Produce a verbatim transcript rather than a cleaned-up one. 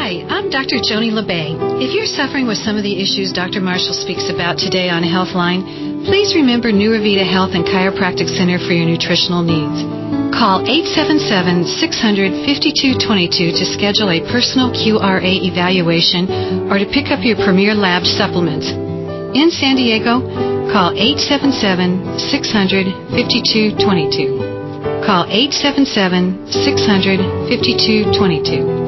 Hi, I'm Doctor Joni LeBay. If you're suffering with some of the issues Doctor Marshall speaks about today on Healthline, please remember NeuroVita Health and Chiropractic Center for your nutritional needs. Call eight seven seven, six hundred, fifty-two twenty-two to schedule a personal Q R A evaluation or to pick up your Premier Lab supplements. In San Diego, call eight seven seven, six hundred, fifty-two twenty-two. Call eight seven seven, six hundred, fifty-two twenty-two.